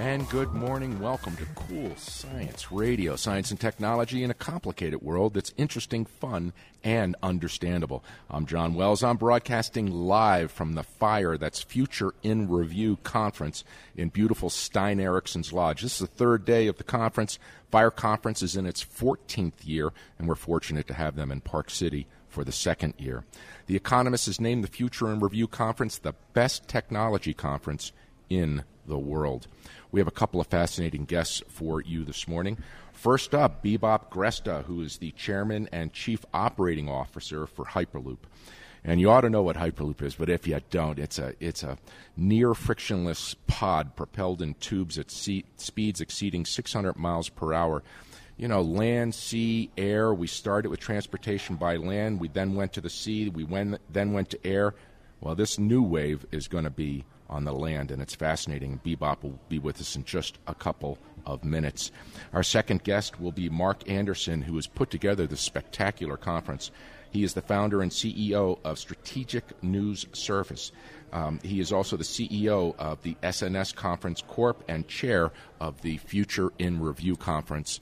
And good morning. Welcome to Cool Science Radio. Science and technology in a complicated world that's interesting, fun, and understandable. I'm John Wells. I'm broadcasting live from the FIRE, that's Future in Review Conference in beautiful Stein Erikson's Lodge. This is the third day of the conference. FIRE Conference is in its 14th year, and we're fortunate to have them in Park City for the second year. The Economist has named the Future in Review Conference the best technology conference in the world. We have a couple of fascinating guests for you this morning. First up, Bebop Gresta, who is the chairman and chief operating officer for Hyperloop. And you ought to know what Hyperloop is, but if you don't, it's a near frictionless pod propelled in tubes at speeds exceeding 600 miles per hour. You know, land, sea, air. We started with transportation by land. We then went to the sea. We then went to air. Well, this new wave is going to be on the land, and it's fascinating. Bebop will be with us in just a couple of minutes. Our second guest will be Mark Anderson, who has put together this spectacular conference. He is the founder and CEO of Strategic News Service. He is also the CEO of the SNS Conference Corp and chair of the Future in Review Conference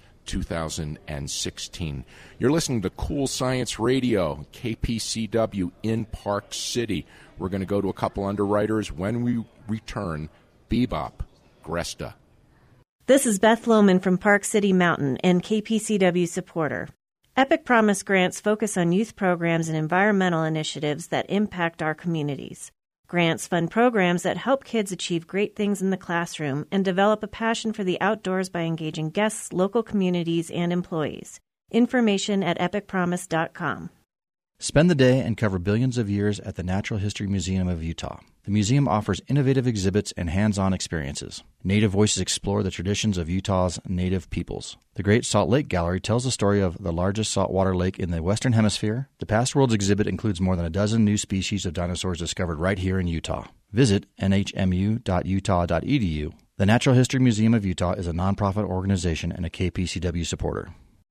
2016. You're listening to Cool Science Radio, KPCW in Park City. We're going to go to a couple underwriters. When we return, Bebop Gresta. This is Beth Lohman from Park City Mountain and KPCW supporter. Epic Promise grants focus on youth programs and environmental initiatives that impact our communities. Grants fund programs that help kids achieve great things in the classroom and develop a passion for the outdoors by engaging guests, local communities, and employees. Information at epicpromise.com. Spend the day and cover billions of years at the Natural History Museum of Utah. The museum offers innovative exhibits and hands-on experiences. Native Voices explore the traditions of Utah's native peoples. The Great Salt Lake Gallery tells the story of the largest saltwater lake in the Western Hemisphere. The Past Worlds exhibit includes more than a dozen new species of dinosaurs discovered right here in Utah. Visit nhmu.utah.edu. The Natural History Museum of Utah is a nonprofit organization and a KPCW supporter.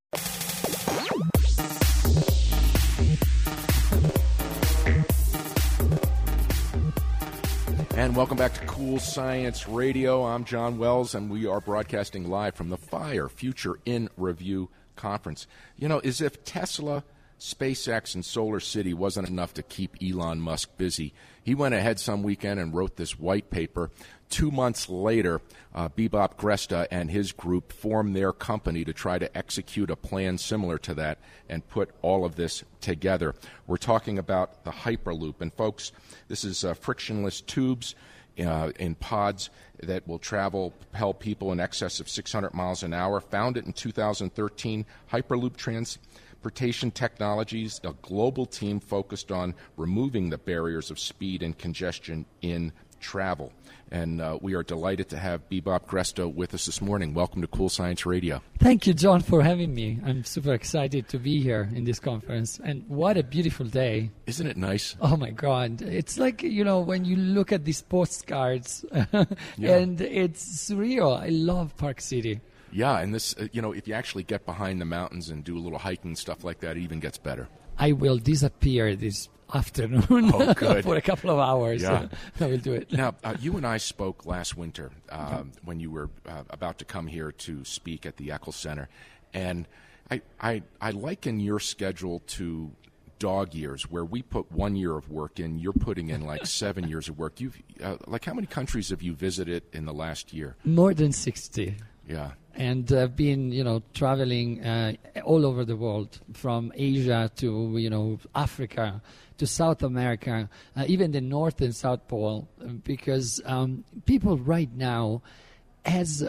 And welcome back to Cool Science Radio. I'm John Wells, and we are broadcasting live from the FIRE Future in Review Conference. You know, as if Tesla, SpaceX, and Solar City wasn't enough to keep Elon Musk busy, he went ahead some weekend and wrote this white paper. 2 months later, Bebop Gresta and his group formed their company to try to execute a plan similar to that and put all of this together. We're talking about the Hyperloop. And, folks, this is frictionless tubes in pods that will propel people in excess of 600 miles an hour. Founded in 2013, Hyperloop Transportation Technologies, a global team focused on removing the barriers of speed and congestion in travel. And we are delighted to have Bebop Gresta with us this morning. Welcome to Cool Science Radio. Thank you, John, for having me. I'm super excited to be here in this conference. And what a beautiful day. Isn't it nice? Oh, my God. It's like, you know, when you look at these postcards, Yeah. And it's surreal. I love Park City. Yeah, and this, if you actually get behind the mountains and do a little hiking and stuff like that, it even gets better. I will disappear this afternoon for a couple of hours. Yeah. I will do it. Now, you and I spoke last winter when you were about to come here to speak at the Eccles Center, and I liken your schedule to dog years, where we put 1 year of work in. You're putting in like 7 years of work. You've how many countries have you visited in the last year? More than 60. Yeah. And I've been, traveling all over the world, from Asia to, Africa, to South America, even the North and South Pole, because people right now has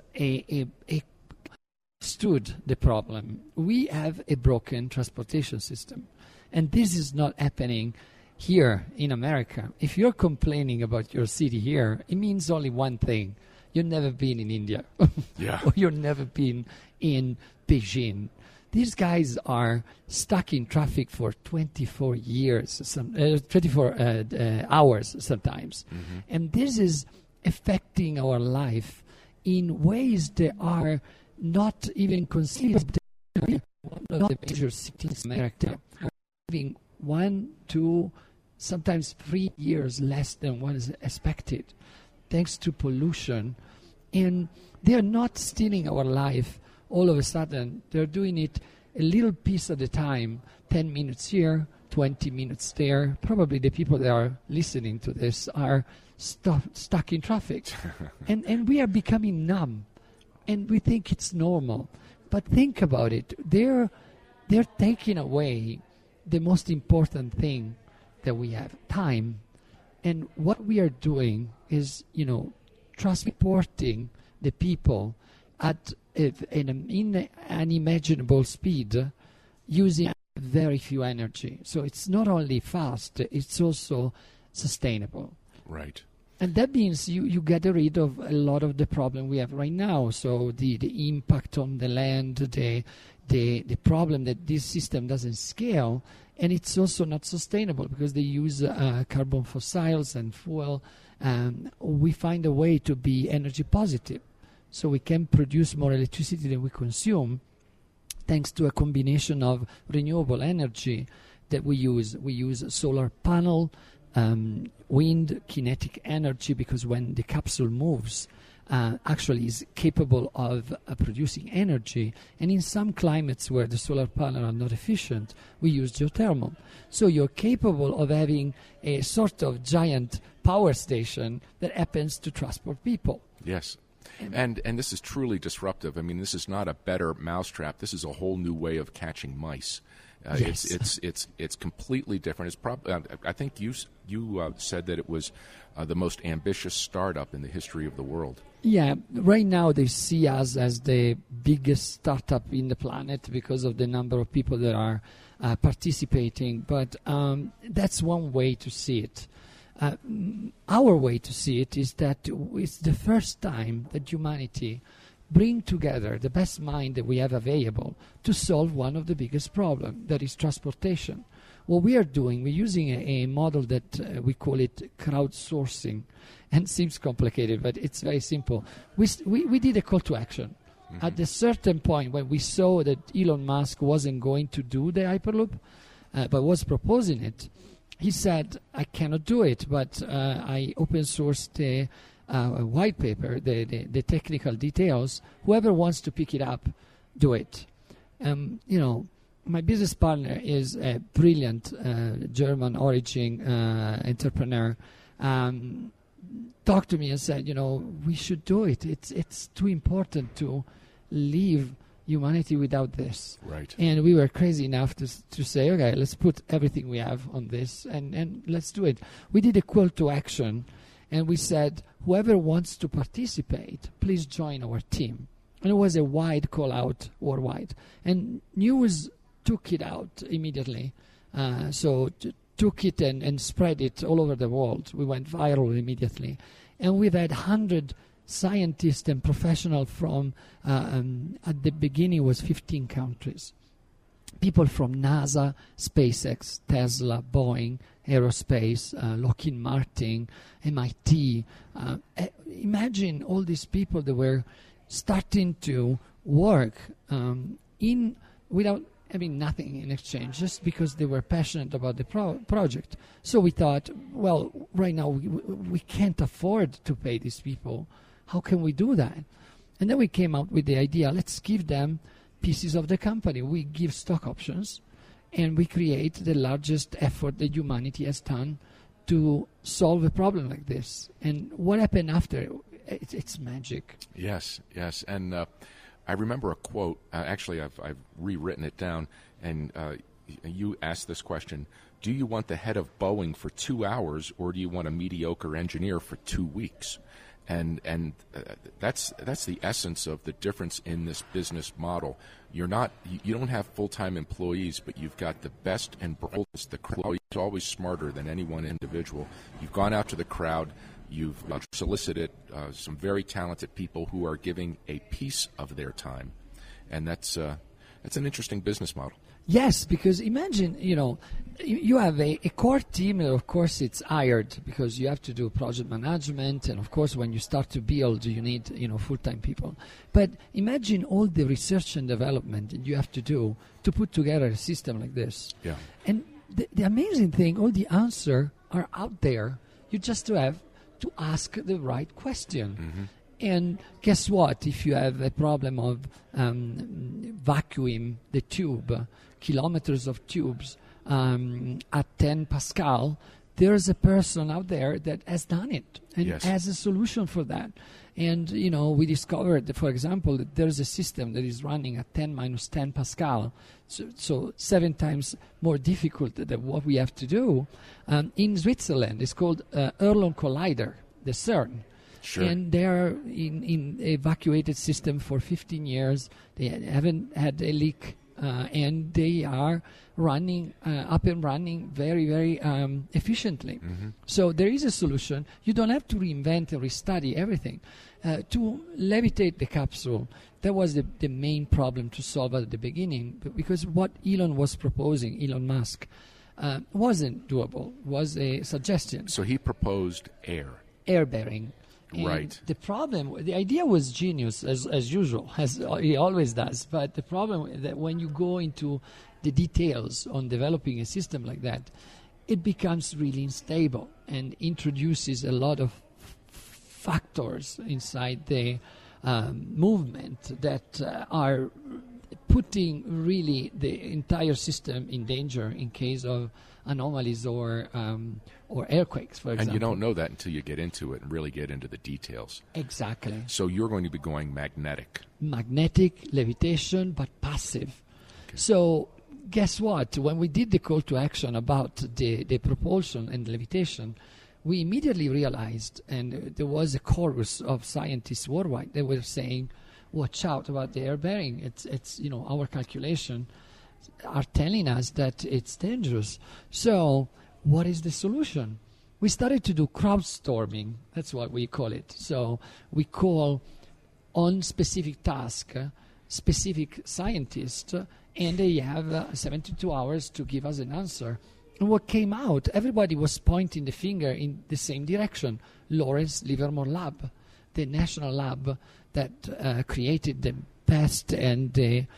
understood the problem. We have a broken transportation system, and this is not happening here in America. If you're complaining about your city here, it means only one thing. You've never been in India. Yeah. Or you've never been in Beijing. These guys are stuck in traffic for 24 hours sometimes. Mm-hmm. And this is affecting our life in ways that are not even considered. One of the major cities in America are having 1, 2, sometimes 3 years less than what is expected, thanks to pollution And they're not stealing our life all of a sudden. They're doing it a little piece at a time, 10 minutes here, 20 minutes there. Probably the people that are listening to this are stuck in traffic. and we are becoming numb, and we think it's normal. But think about it. They're taking away the most important thing that we have, time. And what we are doing is, transporting the people at in unimaginable speed using very few energy. So it's not only fast, it's also sustainable. Right. And that means you get rid of a lot of the problem we have right now. So the impact on the land, the problem that this system doesn't scale, and it's also not sustainable because they use carbon fossils and fuel. We find a way to be energy positive. So we can produce more electricity than we consume thanks to a combination of renewable energy that we use. We use solar panel, wind, kinetic energy, because when the capsule moves, actually is capable of producing energy. And in some climates where the solar panels are not efficient, we use geothermal. So you're capable of having a sort of giant power station that happens to transport people. Yes. And this is truly disruptive. I mean, this is not a better mousetrap. This is a whole new way of catching mice. Yes. It's completely different. It's I think you said that it was the most ambitious startup in the history of the world. Yeah, right now they see us as the biggest startup in the planet because of the number of people that are participating. But that's one way to see it. Our way to see it is that it's the first time that humanity bring together the best mind that we have available to solve one of the biggest problems, that is transportation. What we are doing, we're using a model that we call it crowdsourcing, and it seems complicated, but it's very simple. We did a call to action. Mm-hmm. At a certain point when we saw that Elon Musk wasn't going to do the Hyperloop, but was proposing it, he said, I cannot do it, but I open sourced a white paper, the technical details. Whoever wants to pick it up, do it. My business partner is a brilliant German origin entrepreneur. Talked to me and said, we should do it. It's too important to leave humanity without this. Right. And we were crazy enough to say, okay, let's put everything we have on this and let's do it. We did a call to action, and we said, whoever wants to participate, please join our team. And it was a wide call out worldwide. And news took it out immediately. Took it and spread it all over the world. We went viral immediately. And we've had 100 scientists and professionals from, at the beginning was 15 countries. People from NASA, SpaceX, Tesla, Boeing, Aerospace, Lockheed Martin, MIT. Imagine all these people that were starting to work without having nothing in exchange, just because they were passionate about the project. So we thought, well, right now we can't afford to pay these people. How can we do that? And then we came out with the idea, let's give them pieces of the company. We give stock options, and we create the largest effort that humanity has done to solve a problem like this. And what happened after? It's magic. Yes. And I remember a quote. Actually, I've rewritten it down, and you asked this question: do you want the head of Boeing for 2 hours, or do you want a mediocre engineer for 2 weeks? And that's the essence of the difference in this business model. You don't have full-time employees, but you've got the best and brightest. The crowd is always smarter than any one individual. You've gone out to the crowd. You've solicited some very talented people who are giving a piece of their time, and that's an interesting business model. Yes, because imagine, you have a core team, and of course it's hired because you have to do project management, and of course when you start to build, you need, full-time people. But imagine all the research and development that you have to do to put together a system like this. Yeah. And the amazing thing, all the answers are out there. You just have to ask the right question. And guess what? If you have a problem of vacuum the tube, kilometers of tubes at 10 Pascal, there's a person out there that has done it and has a solution for that. And, we discovered, for example, that there's a system that is running at 10 minus 10 Pascal, so 7 times more difficult than what we have to do. In Switzerland, it's called Hadron Collider, the CERN. Sure. And they're in evacuated system for 15 years. They haven't had a leak, and they are running up and running very, very efficiently. Mm-hmm. So there is a solution. You don't have to reinvent and restudy everything. To levitate the capsule, that was the main problem to solve at the beginning, because what Elon was proposing, Elon Musk, wasn't doable, was a suggestion. So he proposed air bearing. Right. The idea was genius, as usual, as he always does. But the problem is that when you go into the details on developing a system like that, it becomes really unstable and introduces a lot of factors inside the movement that are putting really the entire system in danger in case of anomalies or earthquakes, for example. And you don't know that until you get into it and really get into the details. Exactly. So you're going to be going magnetic. Magnetic, levitation, but passive. Okay. So guess what? When we did the call to action about the propulsion and levitation, we immediately realized, and there was a chorus of scientists worldwide that were saying, watch out about the air bearing. It's our calculation are telling us that it's dangerous. So what is the solution? We started to do crowdstorming. That's what we call it. So we call on specific task specific scientists, and they have 72 hours to give us an answer. And what came out, everybody was pointing the finger in the same direction. Lawrence Livermore Lab, the national lab that created the best and the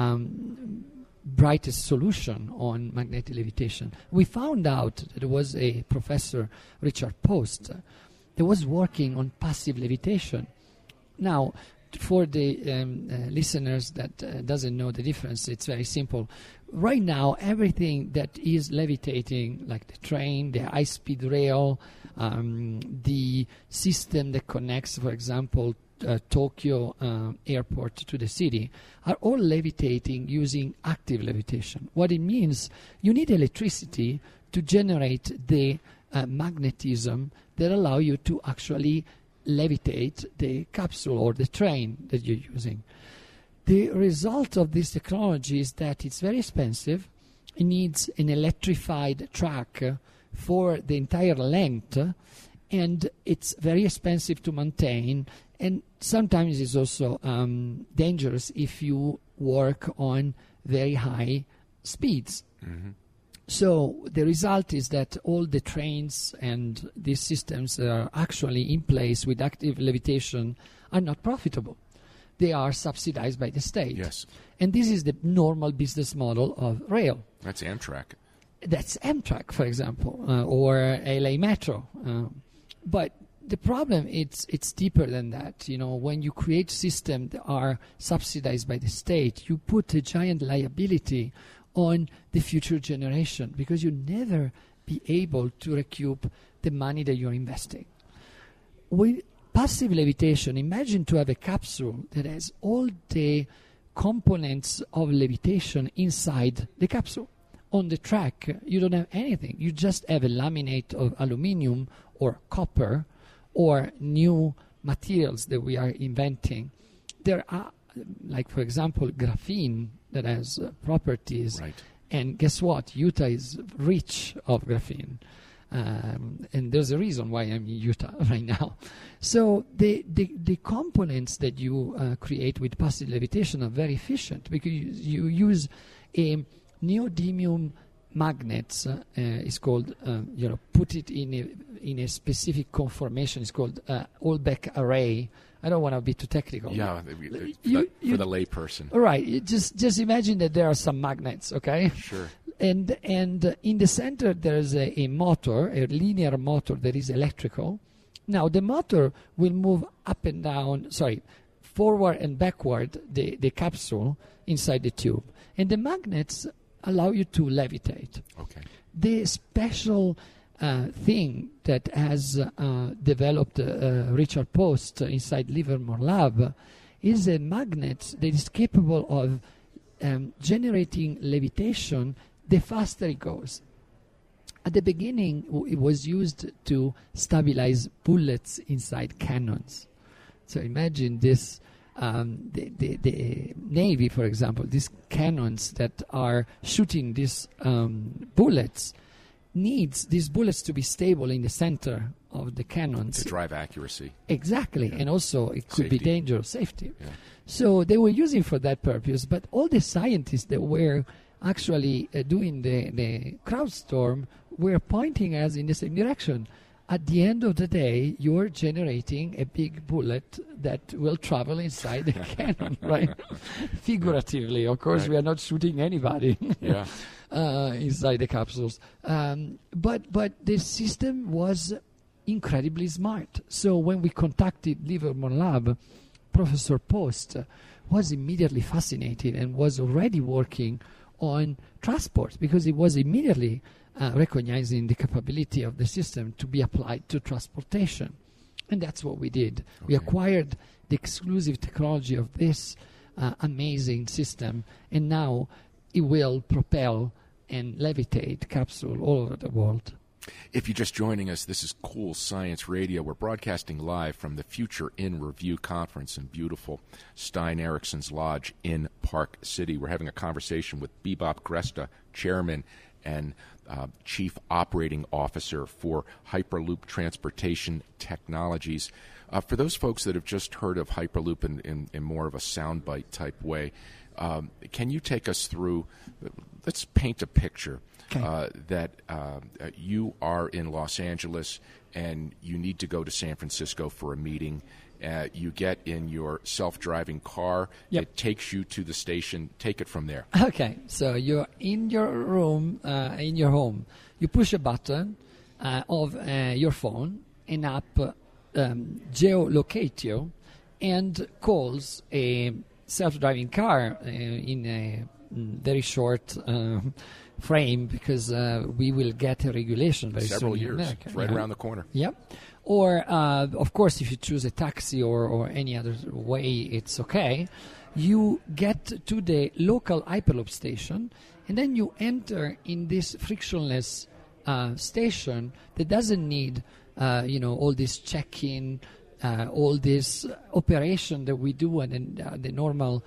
brightest solution on magnetic levitation. We found out that there was a professor, Richard Post, that was working on passive levitation. Now, for the listeners that doesn't know the difference, it's very simple. Right now, everything that is levitating, like the train, the high-speed rail, the system that connects, for example, Tokyo airport to the city, are all levitating using active levitation. What it means, you need electricity to generate the magnetism that allow you to actually levitate the capsule or the train that you're using. The result of this technology is that it's very expensive. It needs an electrified track for the entire length, and it's very expensive to maintain, and sometimes it's also dangerous if you work on very high speeds. Mm-hmm. So the result is that all the trains and these systems that are actually in place with active levitation are not profitable. They are subsidized by the state. Yes. And this is the normal business model of rail. That's Amtrak. That's Amtrak, for example, or LA Metro. But the problem, it's deeper than that. You know, when you create systems that are subsidized by the state, you put a giant liability on the future generation, because you never be able to recoup the money that you're investing. With passive levitation, imagine to have a capsule that has all the components of levitation inside the capsule. On the track, you don't have anything. You just have a laminate of aluminum or copper or new materials that we are inventing. There are, like, for example, graphene that has properties. Right. And guess what? Utah is rich of graphene. And there's a reason why I'm in Utah right now. So the components that you create with passive levitation are very efficient, because you use a neodymium magnets. It's called, put it in a specific conformation. It's called Olbeck array. I don't want to be too technical. Yeah, for the lay person. All right. Just imagine that there are some magnets, okay? Sure. And in the center there is a motor, a linear motor that is electrical, Now, the motor will move up and down, forward and backward the capsule inside the tube. And the magnets allow you to levitate. Okay. The special thing that has developed Richard Post inside Livermore Lab is a magnet that is capable of generating levitation the faster it goes. At the beginning, it was used to stabilize bullets inside cannons. So imagine this, the Navy, for example, these cannons that are shooting these bullets needs these bullets to be stable in the center of the cannons. To drive accuracy. Exactly, Yeah. And also it could be Safety. dangerous, safety. Yeah. So they were using for that purpose, but all the scientists that were actually doing the CrowdStorm were pointing us in the same direction. At the end of the day, you're generating a big bullet that will travel inside the cannon, right? Figuratively, of course, Right. we are not shooting anybody Yeah. inside the capsules. But the system was incredibly smart. So when we contacted Livermore Lab, Professor Post was immediately fascinated and was already working on transport because it was immediately recognizing the capability of the system to be applied to transportation. And that's what we did. We Okay. acquired the exclusive technology of this amazing system, and now it will propel and levitate capsule all over the world. If you're just joining us, this is Cool Science Radio. We're broadcasting live from the Future in Review conference in beautiful Stein Erickson's Lodge in Park City. We're having a conversation with Bebop Gresta, chairman and chief operating officer for Hyperloop Transportation Technologies. For those folks that have just heard of Hyperloop in more of a soundbite type way, can you take us through, let's paint a picture. Okay. That you are in Los Angeles and you need to go to San Francisco for a meeting. You get in your self-driving car. Yep. It takes you to the station. Take it from there. Okay, so you're in your room, in your home. You push a button of your phone, an app geolocates you and calls a self-driving car in a very short frame because we will get a regulation very Several soon in years. America. It's right Yeah. around the corner. Yep. Or, of course, if you choose a taxi or any other way, it's okay. You get to the local Hyperloop station, and then you enter in this frictionless station that doesn't need, all this check-in, all this operation that we do at the normal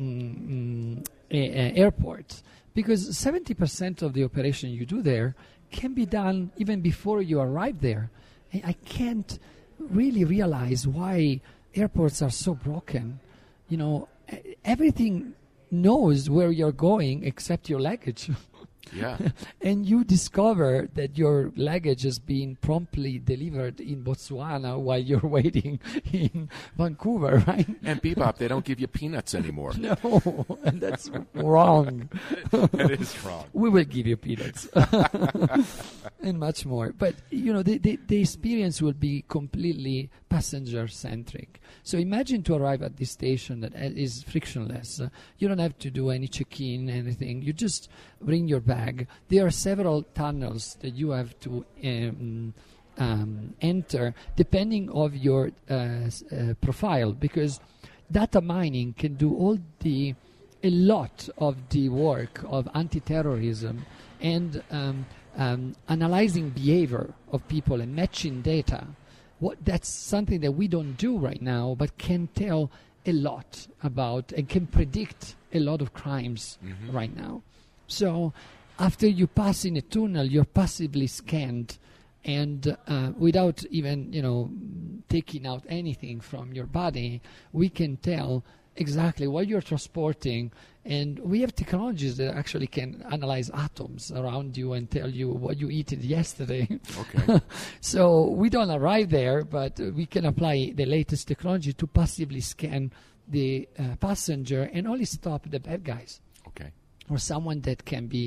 airport. Because 70% of the operation you do there can be done even before you arrive there. I can't really realize why airports are so broken. Everything knows where you're going except your luggage. Yeah. And you discover that your luggage has been promptly delivered in Botswana while you're waiting in Vancouver, right? And Bebop, they don't give you peanuts anymore. No, and that's wrong. That is wrong. We will give you peanuts and much more. But, the experience will be completely passenger-centric. So imagine to arrive at this station that is frictionless. You don't have to do any check-in, anything. You just bring your bag. There are several tunnels that you have to enter depending of your profile, because data mining can do a lot of the work of anti-terrorism and analyzing behavior of people and matching data. That's something that we don't do right now, but can tell a lot about and can predict a lot of crimes right now. So after you pass in a tunnel, you're passively scanned, and without even taking out anything from your body, we can tell exactly what you're transporting. And we have technologies that actually can analyze atoms around you and tell you what you ate yesterday. Okay. So we don't arrive there, but we can apply the latest technology to passively scan the passenger and only stop the bad guys Okay. or someone that can be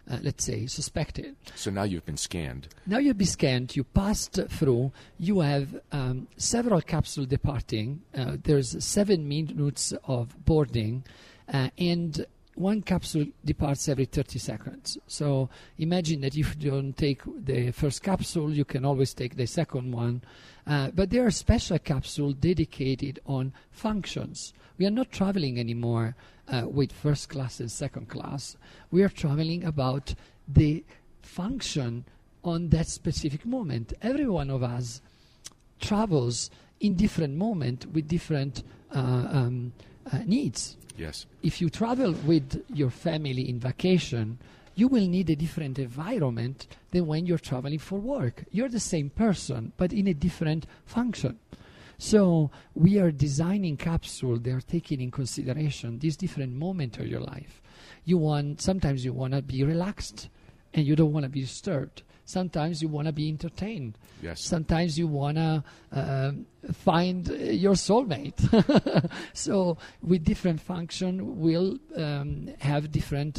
let's say, suspected. So now you've been scanned. Now you've been scanned, you passed through, you have several capsules departing, there's 7 minutes of boarding, and one capsule departs every 30 seconds. So imagine that if you don't take the first capsule, you can always take the second one. But there are special capsules dedicated on functions. We are not traveling anymore with first class and second class. We are traveling about the function on that specific moment. Every one of us travels in different moment with different needs. Yes. If you travel with your family in vacation, you will need a different environment than when you're traveling for work. You're the same person, but in a different function. So we are designing capsules that are taking in consideration these different moments of your life. Sometimes you want to be relaxed and you don't want to be disturbed. Sometimes you want to be entertained. Yes. Sometimes you want to find your soulmate. So with different function, we'll have different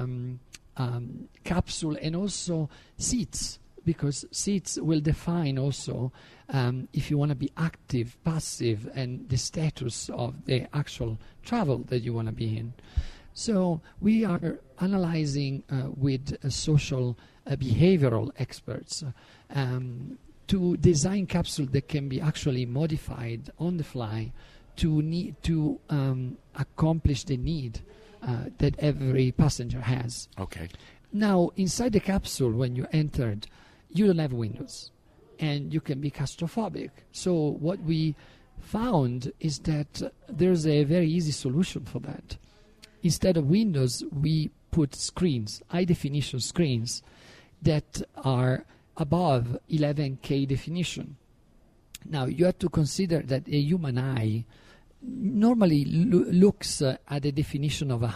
capsule and also seats, because seats will define also if you want to be active, passive, and the status of the actual travel that you want to be in. So we are analyzing with social behavioral experts to design capsules that can be actually modified on the fly to accomplish the need that every passenger has. Okay. Now, inside the capsule, when you entered, you don't have windows, and you can be claustrophobic. So what we found is that there's a very easy solution for that. Instead of windows, we put screens, high-definition screens, that are above 11K definition. Now, you have to consider that a human eye normally looks at a definition of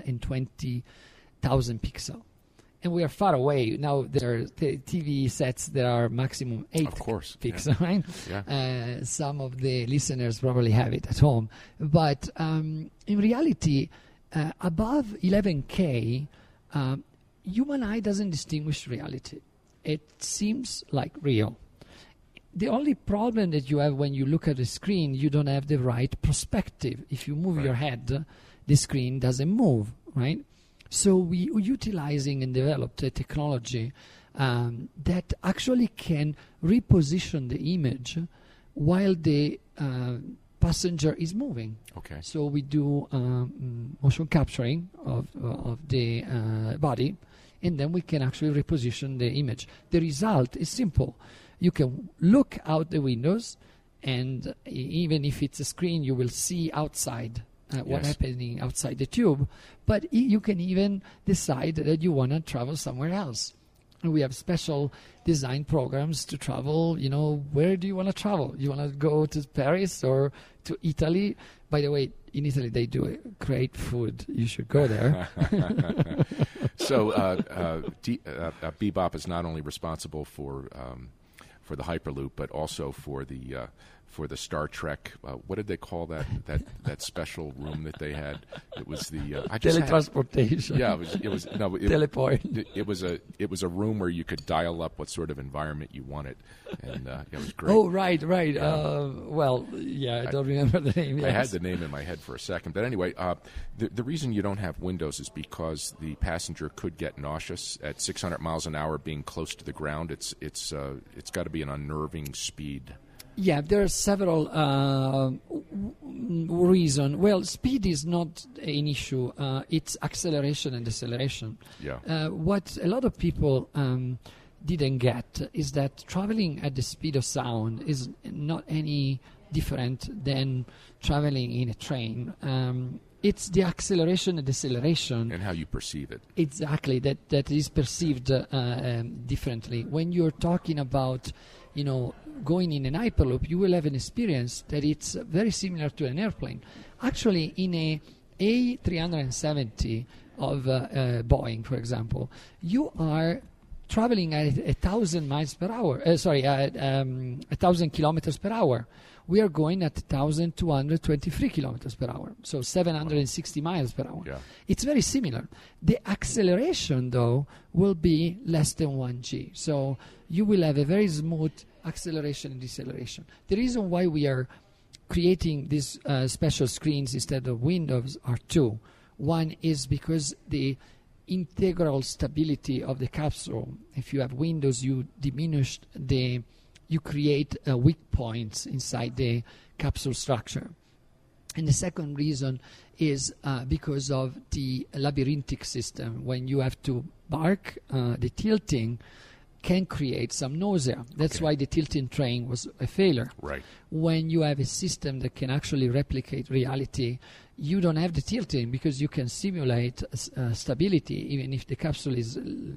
120,000 pixels. And we are far away. Now, there are TV sets that are maximum 8 pixels, yeah. Right? Yeah. Some of the listeners probably have it at home. But in reality, above 11K, human eye doesn't distinguish reality. It seems like real. The only problem that you have when you look at the screen, you don't have the right perspective. If you move your head, the screen doesn't move, right? So we are utilizing and developed a technology that actually can reposition the image while the passenger is moving. Okay. So we do motion capturing of the body, and then we can actually reposition the image. The result is simple. You can look out the windows, and even if it's a screen, you will see outside what's happening outside the tube. But you can even decide that you want to travel somewhere else. And we have special design programs to travel. You know, where do you want to travel? You want to go to Paris or to Italy? By the way, in Italy they do great food. You should go there. So Bebop is not only responsible for the Hyperloop, but also for the Star Trek. What did they call that special room that they had? It was the teletransportation. Teleport. It was a room where you could dial up what sort of environment you wanted, and it was great. Oh, right. I don't remember the name. Yes. I had the name in my head for a second, but anyway, the reason you don't have windows is because the passenger could get nauseous at 600 miles an hour, being close to the ground. It's got to be an unnerving speed. Yeah, there are several reasons. Well, speed is not an issue. It's acceleration and deceleration. Yeah. What a lot of people didn't get is that traveling at the speed of sound is not any different than traveling in a train. It's the acceleration and deceleration. And how you perceive it. Exactly, that is perceived differently. When you're talking about, going in an Hyperloop, you will have an experience that it's very similar to an airplane. Actually, in a A370 of Boeing, for example, you are traveling at 1,000 miles per hour. 1,000 kilometers per hour. We are going at 1,223 kilometers per hour, so 760 miles per hour. Yeah. It's very similar. The acceleration, though, will be less than 1g. So you will have a very smooth acceleration and deceleration. The reason why we are creating these special screens instead of windows are two. One is because the integral stability of the capsule. If you have windows, you create weak points inside the capsule structure. And the second reason is because of the labyrinthic system. When you have to bark, the tilting can create some nausea. That's why the tilting train was a failure. Right. When you have a system that can actually replicate reality, you don't have the tilting because you can simulate stability, even if the capsule is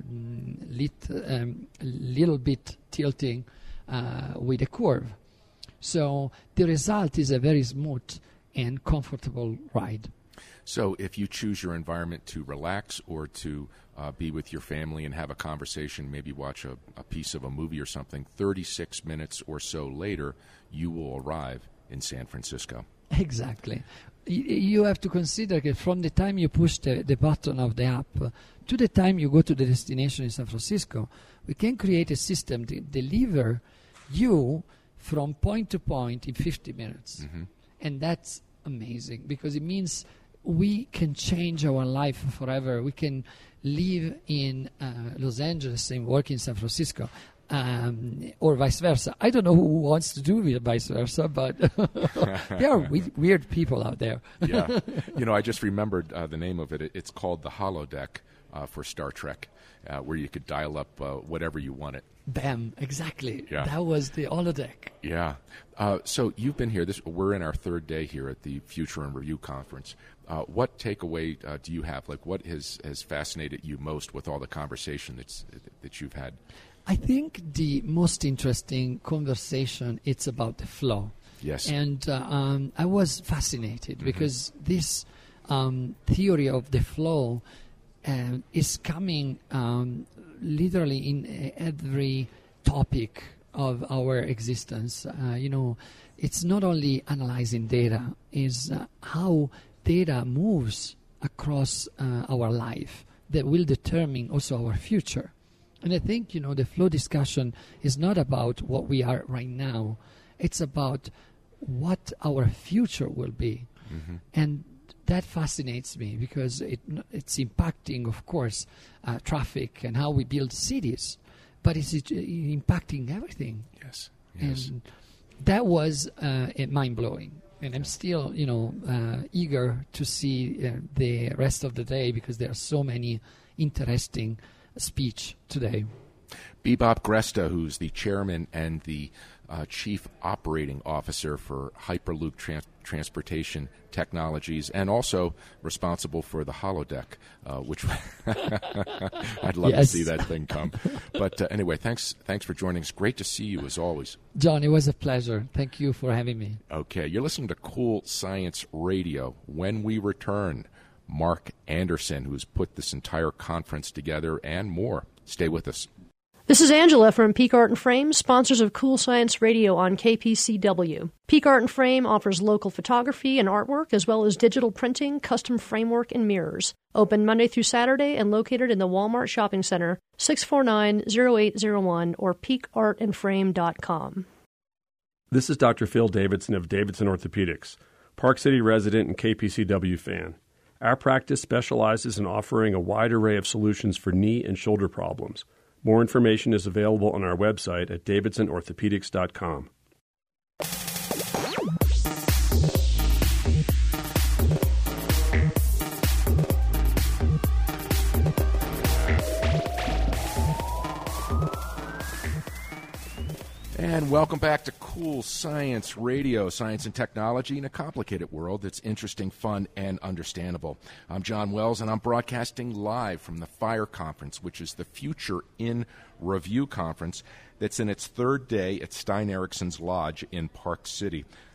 little bit tilting with a curve. So the result is a very smooth and comfortable ride. So if you choose your environment to relax or to be with your family and have a conversation, maybe watch a piece of a movie or something, 36 minutes or so later, you will arrive in San Francisco. Exactly. You have to consider that from the time you push the button of the app to the time you go to the destination in San Francisco, we can create a system to deliver you from point to point in 50 minutes. Mm-hmm. And that's amazing because it means we can change our life forever. We can live in Los Angeles and work in San Francisco. Or vice versa. I don't know who wants to do it vice versa, but there are weird people out there. Yeah. I just remembered the name of it. It's called the Holodeck for Star Trek, where you could dial up whatever you wanted. Bam, exactly. Yeah. That was the holodeck. Yeah. So you've been here. We're in our third day here at the Future in Review Conference. What takeaway do you have? Like, what has fascinated you most with all the conversation that you've had? I think the most interesting conversation it's about the flow. Yes. And I was fascinated because this theory of the flow is coming literally in every topic of our existence. It's not only analyzing data, it's how data moves across our life that will determine also our future. And I think, the flow discussion is not about what we are right now. It's about what our future will be. Mm-hmm. And that fascinates me because it's impacting, of course, traffic and how we build cities, but it's impacting everything. Yes. And that was mind-blowing. And I'm still, eager to see the rest of the day because there are so many interesting speech today. Bebop Gresta, who's the chairman and the chief operating officer for Hyperloop Transportation Technologies, and also responsible for the holodeck, which I'd love to see that thing come. But anyway, thanks for joining us. Great to see you as always. John, it was a pleasure. Thank you for having me. Okay, you're listening to Cool Science Radio. When we return, Mark Anderson, who's put this entire conference together, and more. Stay with us. This is Angela from Peak Art and Frame, sponsors of Cool Science Radio on KPCW. Peak Art and Frame offers local photography and artwork, as well as digital printing, custom framework, and mirrors. Open Monday through Saturday and located in the Walmart Shopping Center, 649-0801 or peakartandframe.com. This is Dr. Phil Davidson of Davidson Orthopedics, Park City resident and KPCW fan. Our practice specializes in offering a wide array of solutions for knee and shoulder problems. More information is available on our website at davidsonorthopedics.com. And welcome back to Cool Science Radio, science and technology in a complicated world that's interesting, fun, and understandable. I'm John Wells, and I'm broadcasting live from the FIRE Conference, which is the Future in Review Conference that's in its third day at Stein Erickson's Lodge in Park City.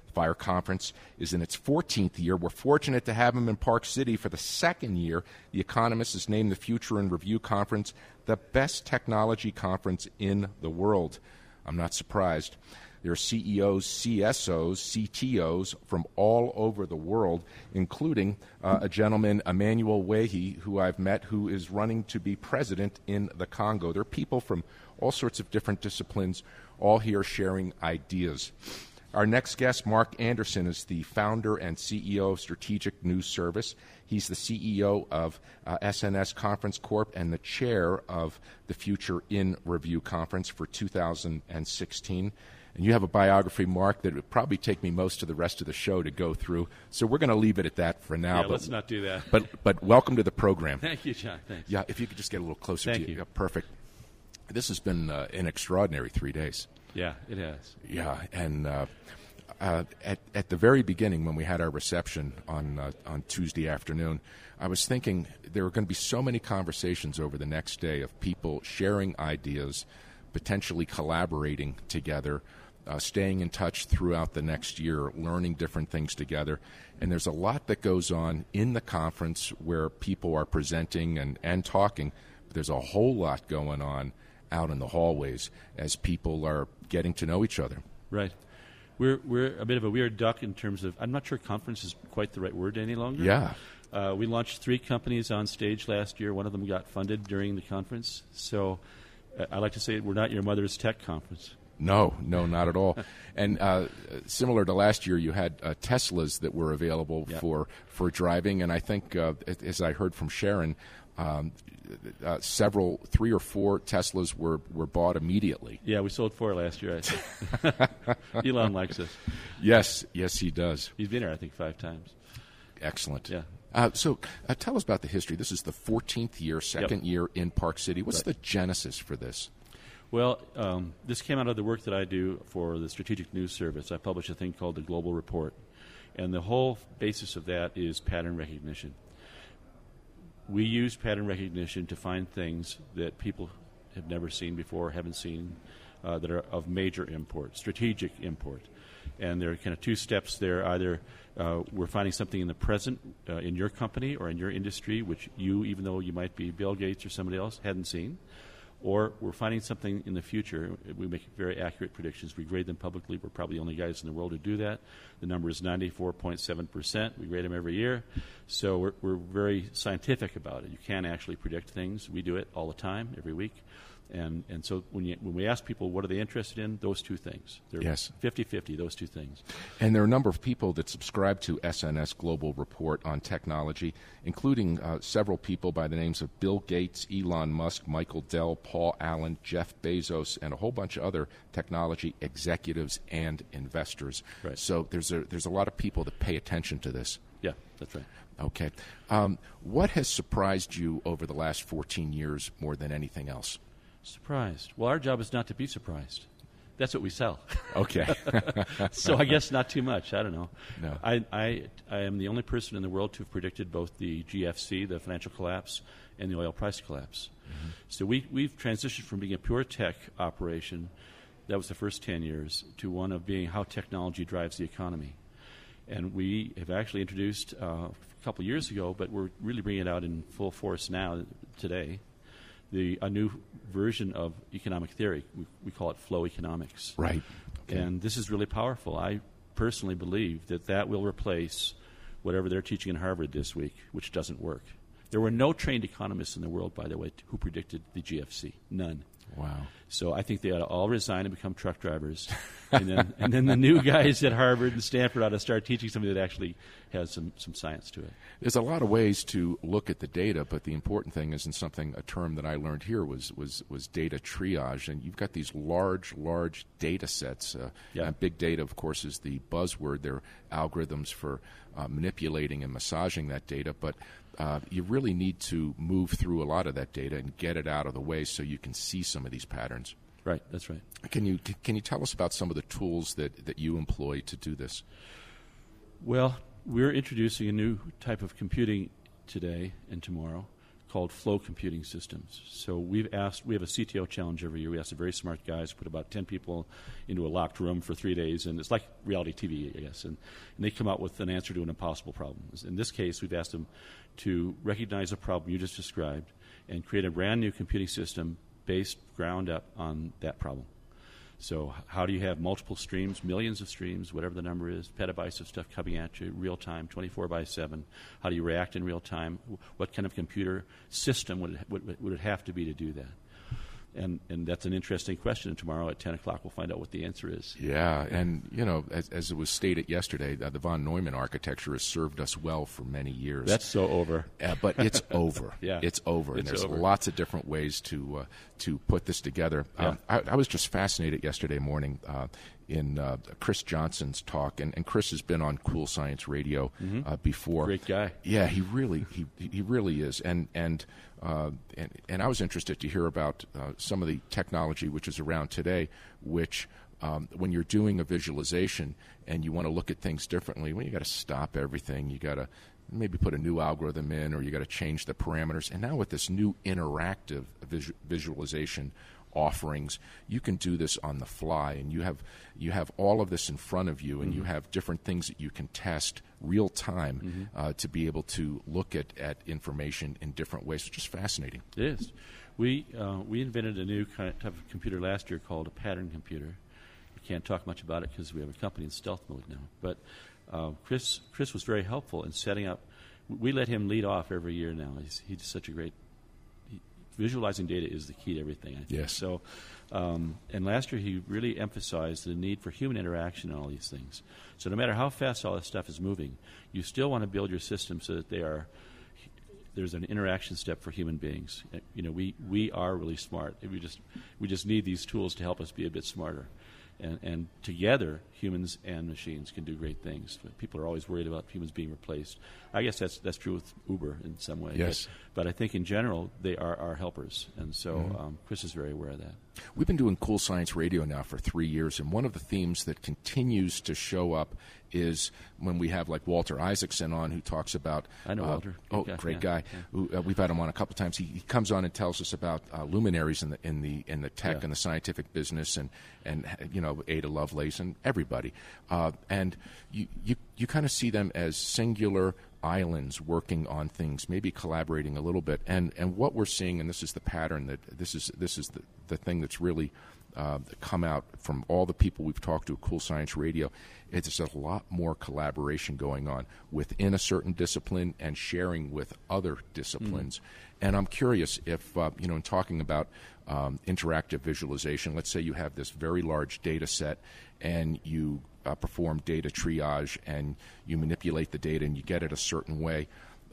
Fire Conference is in its 14th year. We're fortunate to have him in Park City for the second year. The Economist has named the Future in Review Conference the best technology conference in the world. I'm not surprised. There are CEOs, CSOs, CTOs from all over the world, including a gentleman, Emmanuel Wehi, who I've met, who is running to be president in the Congo. There are people from all sorts of different disciplines, all here sharing ideas. Our next guest, Mark Anderson, is the founder and CEO of Strategic News Service. He's the CEO of SNS Conference Corp. And the chair of the Future in Review Conference for 2016. And you have a biography, Mark, that would probably take me most of the rest of the show to go through. So we're going to leave it at that for now. Yeah, let's not do that. But welcome to the program. Thank you, John. Thanks. Yeah, if you could just get a little closer Thank to you. you. Yeah, perfect. This has been an extraordinary 3 days. Yeah, it has. Yeah, and at the very beginning when we had our reception on Tuesday afternoon, I was thinking there were going to be so many conversations over the next day of people sharing ideas, potentially collaborating together, staying in touch throughout the next year, learning different things together. And there's a lot that goes on in the conference where people are presenting and talking, but there's a whole lot going on out in the hallways as people are getting to know each other. Right. We're a bit of a weird duck in terms of, I'm not sure conference is quite the right word any longer. Yeah. We launched 3 companies on stage last year. One of them got funded during the conference. So I like to say we're not your mother's tech conference. No, not at all. And similar to last year, you had Teslas that were available for driving. And I think, as I heard from Sharon, 3 or 4 Teslas were bought immediately. Yeah, we sold 4 last year, I think. Elon likes us. Yes, he does. He's been here, I think, 5 times. Excellent. Yeah. So tell us about the history. This is the 14th year, second year in Park City. What's the genesis for this? Well, this came out of the work that I do for the Strategic News Service. I publish a thing called the Global Report, and the whole basis of that is pattern recognition. We use pattern recognition to find things that people have never seen before, haven't seen, that are of major import, strategic import. And there are kind of 2 steps there. Either we're finding something in the present in your company or in your industry which you, even though you might be Bill Gates or somebody else, hadn't seen. Or we're finding something in the future. We make very accurate predictions. We grade them publicly. We're probably the only guys in the world who do that. The number is 94.7%. We grade them every year. So we're very scientific about it. You can actually predict things. We do it all the time, every week. And so when we ask people what are they interested in, those 2 things. They're 50-50, those 2 things. And there are a number of people that subscribe to SNS Global Report on technology, including several people by the names of Bill Gates, Elon Musk, Michael Dell, Paul Allen, Jeff Bezos, and a whole bunch of other technology executives and investors. Right. So there's a lot of people that pay attention to this. Yeah, that's right. Okay. What has surprised you over the last 14 years more than anything else? Surprised. Well, our job is not to be surprised. That's what we sell. Okay. So I guess not too much. I don't know. No. I am the only person in the world to have predicted both the GFC, the financial collapse, and the oil price collapse. Mm-hmm. So we've transitioned from being a pure tech operation, that was the first 10 years, to one of being how technology drives the economy. And we have actually introduced a couple of years ago, but we're really bringing it out in full force now, today, a new version of economic theory. We call it flow economics. Right. Okay. And this is really powerful. I personally believe that will replace whatever they're teaching in Harvard this week, which doesn't work. There were no trained economists in the world, by the way, who predicted the GFC. None. Wow. So I think they ought to all resign and become truck drivers. and then the new guys at Harvard and Stanford ought to start teaching something that actually has some science to it. There's a lot of ways to look at the data, but the important thing is, a term that I learned here was data triage. And you've got these large data sets. And big data, of course, is the buzzword. There are algorithms for manipulating and massaging that data, but you really need to move through a lot of that data and get it out of the way so you can see some of these patterns. Right, that's right. Can you tell us about some of the tools that you employ to do this? Well, we're introducing a new type of computing today and tomorrow called flow computing systems. So we have a CTO challenge every year. We ask the very smart guys, put about 10 people into a locked room for 3 days, and it's like reality TV, I guess, and they come out with an answer to an impossible problem. In this case, we've asked them to recognize a problem you just described and create a brand new computing system based ground up on that problem. So how do you have multiple streams, millions of streams, whatever the number is, petabytes of stuff coming at you, real time, 24/7? How do you react in real time? What kind of computer system would it have to be to do that? And that's an interesting question. And tomorrow at 10 o'clock, we'll find out what the answer is. Yeah, and, as it was stated yesterday, the von Neumann architecture has served us well for many years. That's so over. But it's over. Yeah. It's over. And there's lots of different ways to put this together. Yeah. I was just fascinated yesterday morning in Chris Johnson's talk, and Chris has been on Cool Science Radio before. Great guy. Yeah, he really is, and I was interested to hear about some of the technology which is around today, which when you're doing a visualization and you want to look at things differently, well, you got to stop everything. You got to maybe put a new algorithm in, or you got to change the parameters. And now with this new interactive visualization offerings, you can do this on the fly, and you have all of this in front of you, and you have different things that you can test real time to be able to look at information in different ways, which is fascinating. It is. We invented a new kind of type of computer last year called a pattern computer. We can't talk much about it because we have a company in stealth mode now. But Chris was very helpful in setting up. We let him lead off every year now. He's such a great. Visualizing data is the key to everything, I think. Yes. So, and last year he really emphasized the need for human interaction in all these things. So no matter how fast all this stuff is moving, you still want to build your system so that there's an interaction step for human beings. We are really smart. We just need these tools to help us be a bit smarter. And together, humans and machines can do great things. People are always worried about humans being replaced. I guess that's true with Uber in some way. Yes. But I think in general, they are our helpers. And so Chris is very aware of that. We've been doing Cool Science Radio now for 3 years, and one of the themes that continues to show up is when we have like Walter Isaacson on, who talks about. I know Walter. Great guy. Yeah. We've had him on a couple times. He comes on and tells us about luminaries in the tech and the scientific business, and Ada Lovelace and everybody, and you kind of see them as singular islands working on things, maybe collaborating a little bit, and what we're seeing, and this is the pattern, that this is the thing that's really come out from all the people we've talked to at Cool Science Radio. It's a lot more collaboration going on within a certain discipline and sharing with other disciplines. And I'm curious if, in talking about interactive visualization, let's say you have this very large data set and you perform data triage and you manipulate the data and you get it a certain way.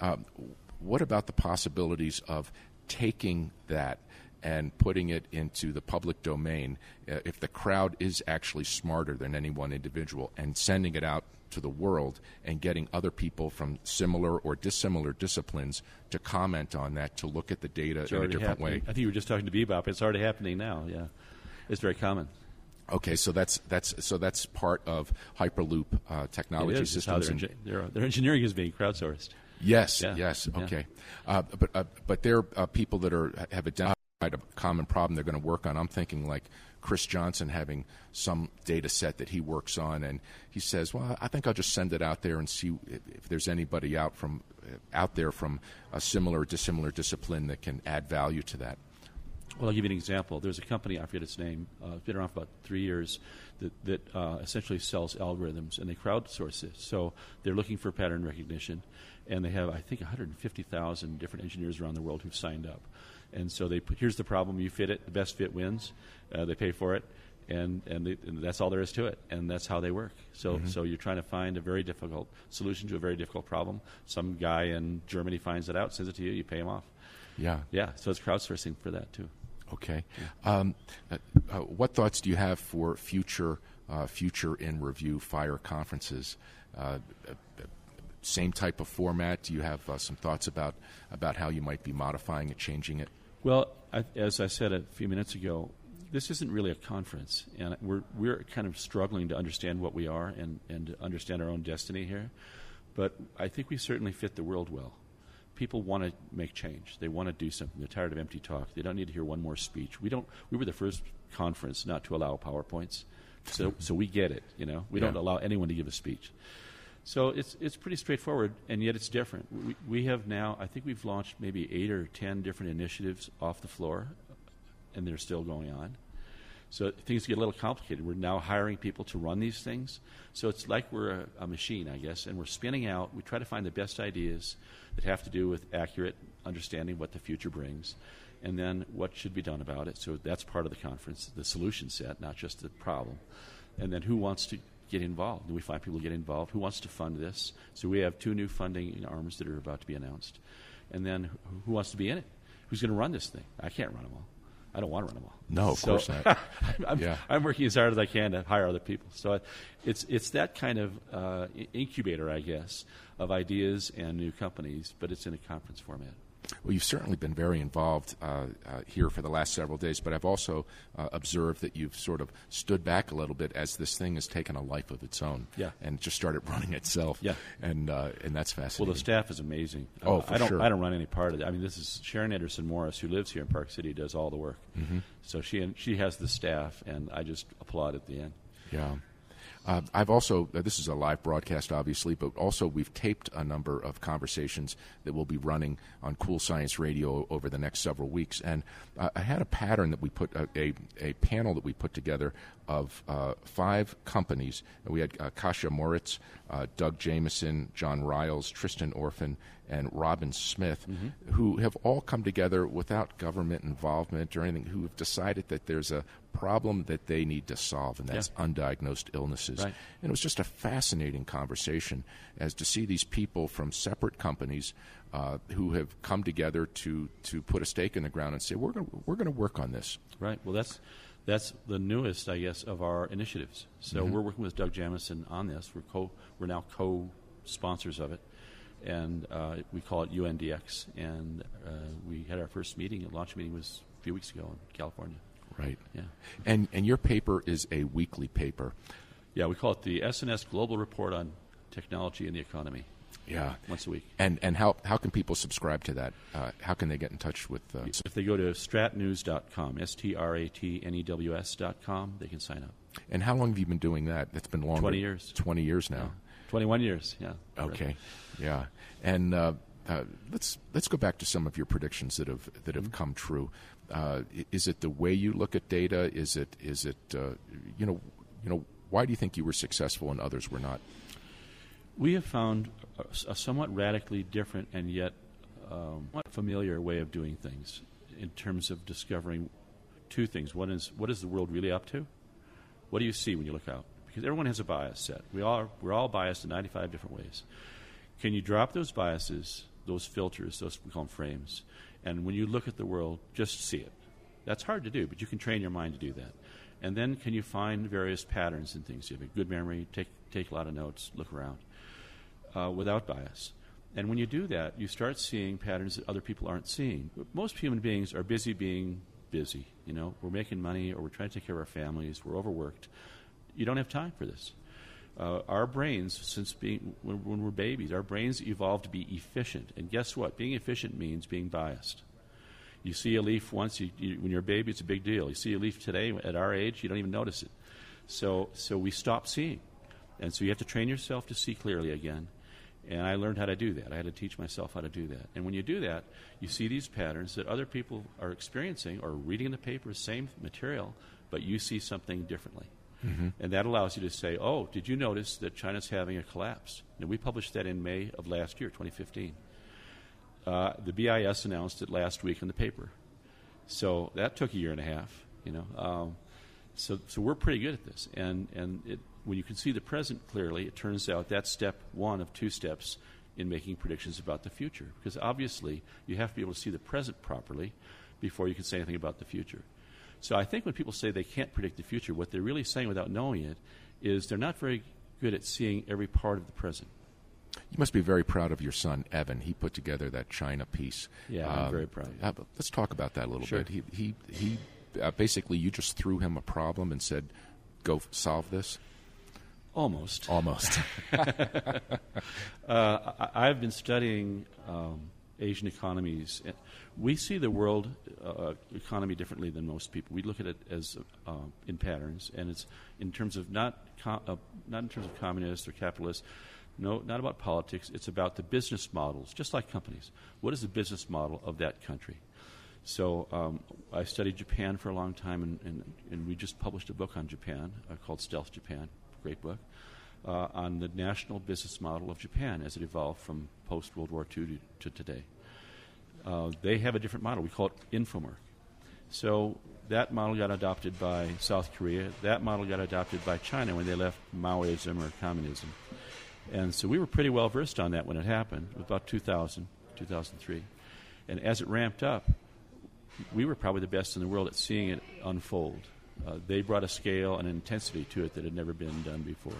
What about the possibilities of taking that and putting it into the public domain, if the crowd is actually smarter than any one individual, and sending it out to the world and getting other people from similar or dissimilar disciplines to comment on that, to look at the data in a different way? I think you were just talking to Bebop. It's already happening now. Yeah, it's very common. Okay, so that's part of Hyperloop technology systems. Their engineering is being crowdsourced. Yes, yes, okay. Yeah. But there are people that have identified a common problem they're going to work on. I'm thinking like Chris Johnson having some data set that he works on, and he says, well, I think I'll just send it out there and see if there's anybody out there from a similar or dissimilar discipline that can add value to that. Well, I'll give you an example. There's a company, I forget its name, been around for about 3 years, that essentially sells algorithms, and they crowdsource it. So they're looking for pattern recognition, and they have, I think, 150,000 different engineers around the world who've signed up. And so here's the problem, you fit it, the best fit wins, they pay for it, and that's all there is to it, and that's how they work. So you're trying to find a very difficult solution to a very difficult problem. Some guy in Germany finds it out, sends it to you, you pay him off. Yeah. Yeah, so it's crowdsourcing for that too. Okay. What thoughts do you have for future in review FIRE conferences? Same type of format? Do you have some thoughts about how you might be modifying it, changing it? Well, as I said a few minutes ago, this isn't really a conference, and we're kind of struggling to understand what we are and to understand our own destiny here. But I think we certainly fit the world well, people want to make change. They want to do something. They're tired of empty talk. They don't need to hear one more speech. We were the first conference not to allow PowerPoints, so we get it. We don't allow anyone to give a speech. So it's pretty straightforward, and yet it's different. We have now, I think we've launched maybe 8 or 10 different initiatives off the floor, and they're still going on. So things get a little complicated. We're now hiring people to run these things. So it's like we're a machine, I guess, and we're spinning out. We try to find the best ideas that have to do with accurate understanding what the future brings, and then what should be done about it. So that's part of the conference, the solution set, not just the problem. And then who wants to get involved? Do we find people get involved? Who wants to fund this? So we have 2 new funding arms that are about to be announced. And then who wants to be in it? Who's going to run this thing? I can't run them all. I don't want to run them all. No, of course not. I'm working as hard as I can to hire other people. So it's that kind of incubator, I guess, of ideas and new companies, but it's in a conference format. Well, you've certainly been very involved here for the last several days, but I've also observed that you've sort of stood back a little bit as this thing has taken a life of its own and just started running itself. Yeah. And that's fascinating. Well, the staff is amazing. Oh, for sure. I don't run any part of it. I mean, this is Sharon Anderson Morris, who lives here in Park City, does all the work. Mm-hmm. So she has the staff, and I just applaud at the end. Yeah. I've also, this is a live broadcast, obviously, but also we've taped a number of conversations that will be running on Cool Science Radio over the next several weeks. And I had a pattern that we put, a panel that we put together of 5 companies. We had Kasia Moritz, Doug Jameson, John Riles, Tristan Orphan, and Robin Smith, who have all come together without government involvement or anything, who have decided that there's a problem that they need to solve, and that's undiagnosed illnesses. Right. And it was just a fascinating conversation as to see these people from separate companies who have come together to put a stake in the ground and say, we're going to work on this. Right. Well, that's the newest, I guess, of our initiatives. So we're working with Doug Jamison on this. We're now co-sponsors of it, and we call it UNDX. And we had our first meeting. Launch meeting was a few weeks ago in California. Right. Yeah. And your paper is a weekly paper. Yeah, we call it the SNS Global Report on Technology and the Economy. Yeah. Once a week. And how can people subscribe to that? How can they get in touch with... If they go to stratnews.com, STRATNEWS.com, they can sign up. And how long have you been doing that? That's been longer. 20 years. 20 years now. Yeah. 21 years, yeah. Okay. Yeah. And let's go back to some of your predictions that have come true. Is it the way you look at data? Is it why do you think you were successful and others were not? We have found a somewhat radically different and yet familiar way of doing things in terms of discovering 2 things. One is, what is the world really up to? What do you see when you look out? Because everyone has a bias set. We're all biased in 95 different ways. Can you drop those biases, those filters, those we call them frames, and when you look at the world, just see it? That's hard to do, but you can train your mind to do that. And then can you find various patterns and things? You have a good memory, take a lot of notes, look around, without bias. And when you do that, you start seeing patterns that other people aren't seeing. Most human beings are busy being busy. We're making money, or we're trying to take care of our families, we're overworked. You don't have time for this. Our brains, since when we're babies, our brains evolved to be efficient. And guess what? Being efficient means being biased. You see a leaf once, when you're a baby, it's a big deal. You see a leaf today, at our age, you don't even notice it. So we stop seeing. And so you have to train yourself to see clearly again. And I learned how to do that. I had to teach myself how to do that. And when you do that, you see these patterns that other people are experiencing or reading in the paper, same material, but you see something differently. Mm-hmm. And that allows you to say, oh, did you notice that China's having a collapse? And we published that in May of last year, 2015. The BIS announced it last week in the paper. So that took a year and a half, So we're pretty good at this. And when you can see the present clearly, it turns out that's step 1 of 2 steps in making predictions about the future. Because obviously, you have to be able to see the present properly before you can say anything about the future. So I think when people say they can't predict the future, what they're really saying without knowing it is they're not very good at seeing every part of the present. You must be very proud of your son, Evan. He put together that China piece. Yeah, I'm very proud. Let's talk about that a little Sure. bit. He basically, you just threw him a problem and said, go solve this? Almost. Almost. I've been studying Asian economies. We see the world economy differently than most people. We look at it as in patterns, and it's in terms of not in terms of communists or capitalists. No, not about politics. It's about the business models, just like companies. What is the business model of that country? So I studied Japan for a long time, and we just published a book on Japan called Stealth Japan, great book, on the national business model of Japan as it evolved from post-World War II to today. They have a different model. We call it Infomerc. So that model got adopted by South Korea. That model got adopted by China when they left Maoism or communism. And so we were pretty well versed on that when it happened. It was about 2000, 2003. And as it ramped up, we were probably the best in the world at seeing it unfold. They brought a scale and intensity to it that had never been done before.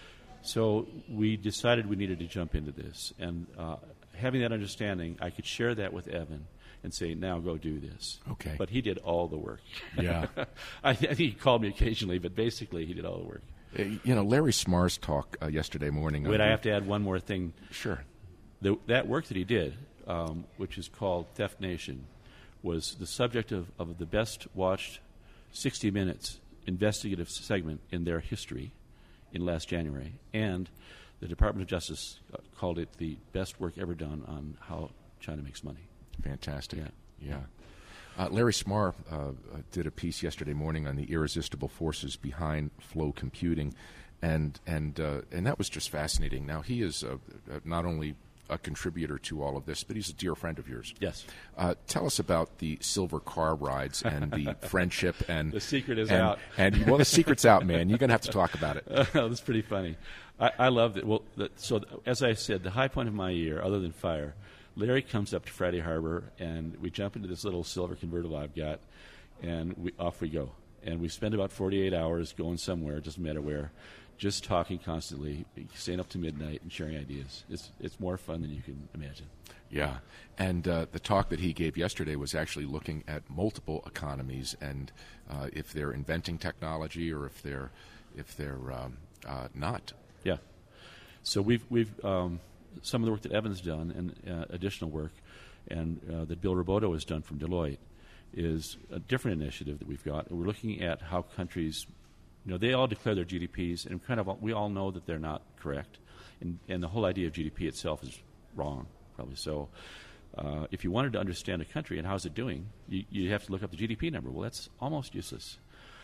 So we decided we needed to jump into this. And having that understanding, I could share that with Evan and say, now go do this. Okay. But he did all the work. Yeah. I think he called me occasionally, but basically he did all the work. Larry Smarr's talk yesterday morning. Wait, I have to add one more thing. Sure. That work that he did, which is called Theft Nation, was the subject of the best-watched 60 Minutes investigative segment in their history in last January. And the Department of Justice called it the best work ever done on how China makes money. Fantastic. Yeah. Larry Smar did a piece yesterday morning on the irresistible forces behind flow computing, and that was just fascinating. Now, he is not only a contributor to all of this, but he's a dear friend of yours. Yes. Tell us about the silver car rides and the friendship. And the secret is out. Well, the secret's out, man. You're going to have to talk about it. That's pretty funny. I loved it. Well, so as I said, the high point of my year, other than fire, Larry comes up to Friday Harbor, and we jump into this little silver convertible I've got, and off we go. And we spend about 48 hours going somewhere, doesn't matter where, just talking constantly, staying up to midnight and sharing ideas. It's more fun than you can imagine. Yeah, and the talk that he gave yesterday was actually looking at multiple economies and if they're inventing technology or if they're not. Yeah. So we've some of the work that Evan's done and additional work, and that Bill Roboto has done from Deloitte, is a different initiative that we've got. We're looking at how countries, they all declare their GDPs, and we all know that they're not correct, and the whole idea of GDP itself is wrong, probably. So if you wanted to understand a country and how's it doing, you have to look up the GDP number. Well, that's almost useless.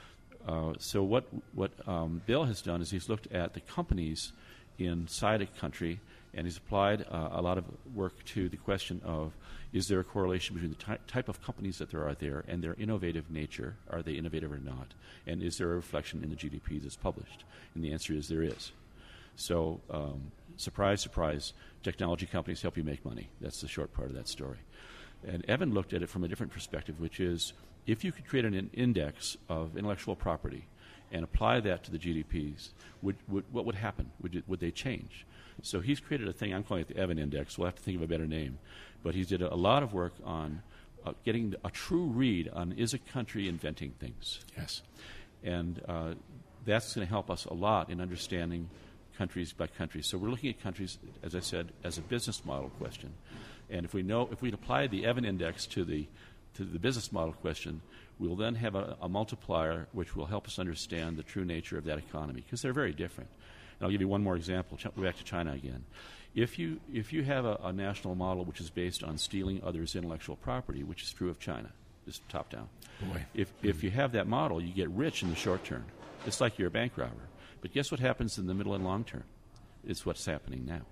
So what Bill has done is he's looked at the companies inside a country, and he's applied a lot of work to the question of, is there a correlation between the type of companies that there are there and their innovative nature? Are they innovative or not? And is there a reflection in the GDP that's published? And the answer is there is. So, surprise, surprise, technology companies help you make money. That's the short part of that story. And Evan looked at it from a different perspective, which is, if you could create an index of intellectual property and apply that to the GDPs, what would happen? Would they change? So he's created a thing, I'm calling it the Evan Index. We'll have to think of a better name. But he's did a lot of work on getting a true read on, is a country inventing things? Yes. And that's going to help us a lot in understanding countries by country. So we're looking at countries, as I said, as a business model question. And if we apply the Evan Index to the business model question, we'll then have a multiplier which will help us understand the true nature of that economy, because they're very different. And I'll give you one more example. Go back to China again. If you have a national model which is based on stealing others' intellectual property, which is true of China, just top down. Boy. If you have that model, you get rich in the short term. It's like you're a bank robber. But guess what happens in the middle and long term? It's what's happening now.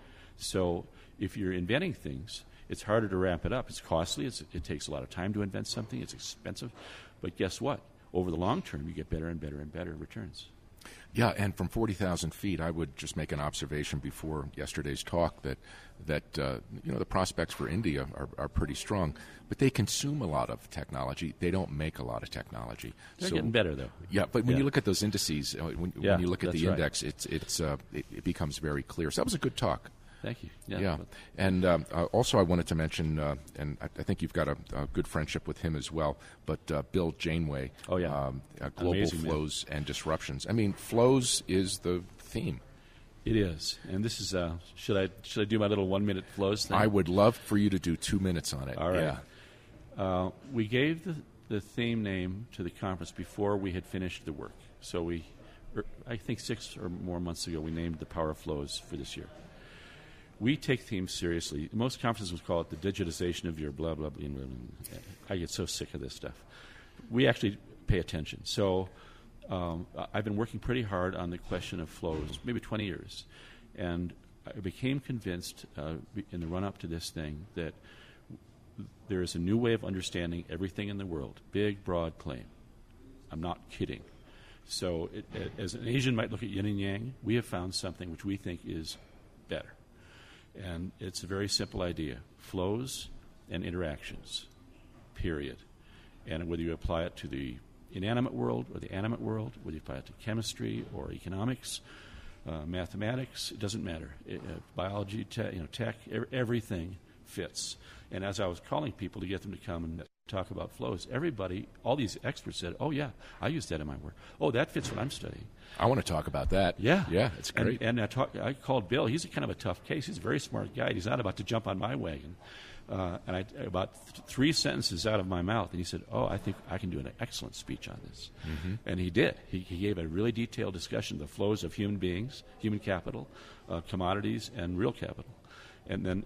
So if you're inventing things, it's harder to ramp it up. It's costly. It takes a lot of time to invent something. It's expensive. But guess what? Over the long term, you get better and better and better returns. Yeah, and from 40,000 feet, I would just make an observation before yesterday's talk that the prospects for India are pretty strong, but they consume a lot of technology. They don't make a lot of technology. They're getting better, though. Yeah, but when you look at those indices, when you look at the index, right. it becomes very clear. So that was a good talk. Thank you. Yeah. And also I wanted to mention, and I think you've got a good friendship with him as well, but Bill Janeway, Global Flows and Disruptions. I mean, flows is the theme. It is, and this is. Should I do my little 1 minute flows thing? I would love for you to do 2 minutes on it. All right. Yeah. We gave the theme name to the conference before we had finished the work. So I think 6 or more months ago, we named the Power of Flows for this year. We take themes seriously. Most conferences would call it the digitization of your blah, blah, blah. I get so sick of this stuff. We actually pay attention. So I've been working pretty hard on the question of flows, maybe 20 years. And I became convinced in the run-up to this thing that there is a new way of understanding everything in the world. Big, broad claim. I'm not kidding. So as an Asian might look at yin and yang, we have found something which we think is better. And it's a very simple idea. Flows and interactions, period. And whether you apply it to the inanimate world or the animate world, whether you apply it to chemistry or economics, mathematics, it doesn't matter. Biology, tech, everything fits. And as I was calling people to get them to come and talk about flows, everybody, all these experts said, oh, yeah, I use that in my work. Oh, that fits what I'm studying. I want to talk about that. Yeah. Yeah, it's great. And I called Bill. He's kind of a tough case. He's a very smart guy. He's not about to jump on my wagon. And about 3 sentences out of my mouth, and he said, oh, I think I can do an excellent speech on this. Mm-hmm. And he did. He gave a really detailed discussion of the flows of human beings, human capital, commodities, and real capital. And then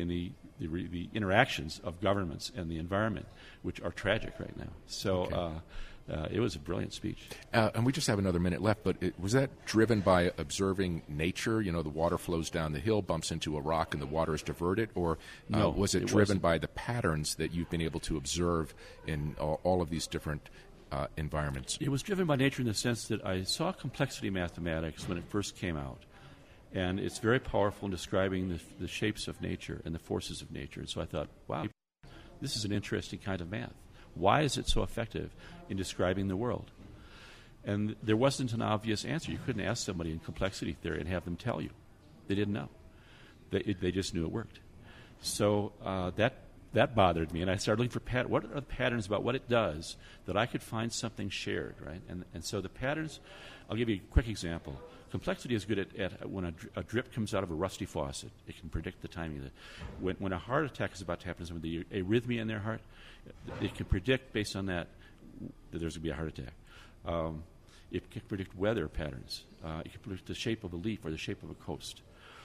the interactions of governments and the environment, which are tragic right now. So it was a brilliant speech. And we just have another minute left, but was that driven by observing nature? You know, the water flows down the hill, bumps into a rock, and the water is diverted? Or no, was it driven by the patterns that you've been able to observe in all of these different environments? It was driven by nature in the sense that I saw complexity mathematics when it first came out. And it's very powerful in describing the shapes of nature and the forces of nature. And so I thought, wow, this is an interesting kind of math. Why is it so effective in describing the world? And there wasn't an obvious answer. You couldn't ask somebody in complexity theory and have them tell you. They didn't know. They just knew it worked. So that bothered me, and I started looking for what are the patterns about what it does that I could find something shared, right? And so the patterns, I'll give you a quick example. Complexity is good at when a drip comes out of a rusty faucet. It can predict the timing of it. When a heart attack is about to happen, with the arrhythmia in their heart, it can predict based on that there's going to be a heart attack. It can predict weather patterns. It can predict the shape of a leaf or the shape of a coast.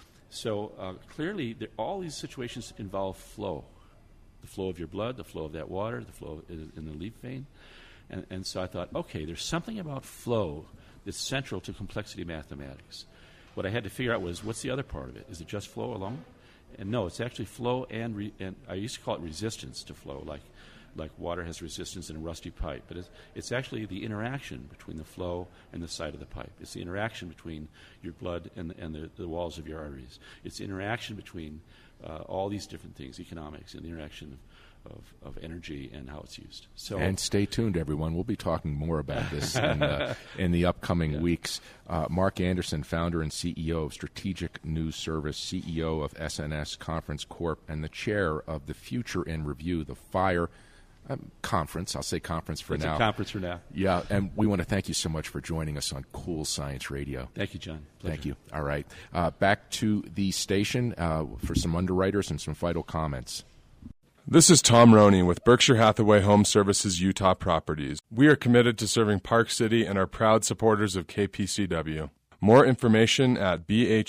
So clearly, all these situations involve flow. The flow of your blood, the flow of that water, the flow in the leaf vein. And so I thought, okay, there's something about flow that's central to complexity mathematics. What I had to figure out was, what's the other part of it? Is it just flow alone? And no, it's actually flow and I used to call it resistance to flow, like water has resistance in a rusty pipe. But it's actually the interaction between the flow and the side of the pipe. It's the interaction between your blood and the walls of your arteries. It's the interaction between all these different things, economics, and the interaction of energy and how it's used. And stay tuned, everyone. We'll be talking more about this in the upcoming weeks. Mark Anderson, founder and CEO of Strategic News Service, CEO of SNS Conference Corp., and the chair of the Future in Review, the FIRE conference. I'll say conference for now. It's a conference for now. Yeah, and we want to thank you so much for joining us on Cool Science Radio. Thank you, John. Pleasure. Thank you. All right. Back to the station for some underwriters and some final comments. This is Tom Roney with Berkshire Hathaway Home Services Utah Properties. We are committed to serving Park City and are proud supporters of KPCW. More information at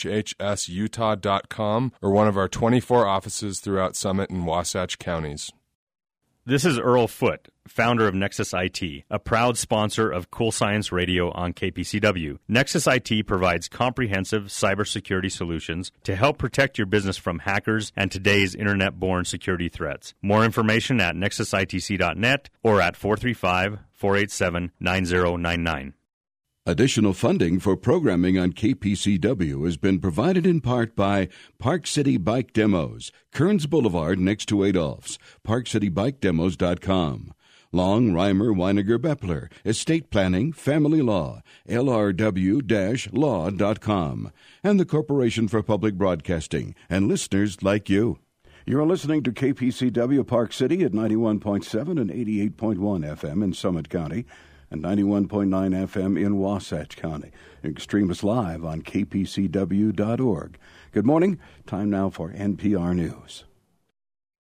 bhhsutah.com or one of our 24 offices throughout Summit and Wasatch counties. This is Earl Foote, founder of Nexus IT, a proud sponsor of Cool Science Radio on KPCW. Nexus IT provides comprehensive cybersecurity solutions to help protect your business from hackers and today's internet-born security threats. More information at nexusitc.net or at 435-487-9099. Additional funding for programming on KPCW has been provided in part by Park City Bike Demos, Kearns Boulevard next to Adolph's, parkcitybikeDemos.com. Long, Reimer, Weiniger, Bepler, Estate Planning, Family Law, LRW-law.com, and the Corporation for Public Broadcasting, and listeners like you. You're listening to KPCW Park City at 91.7 and 88.1 FM in Summit County. and 91.9 FM in Wasatch County. You can stream us live on kpcw.org. Good morning. Time now for NPR News.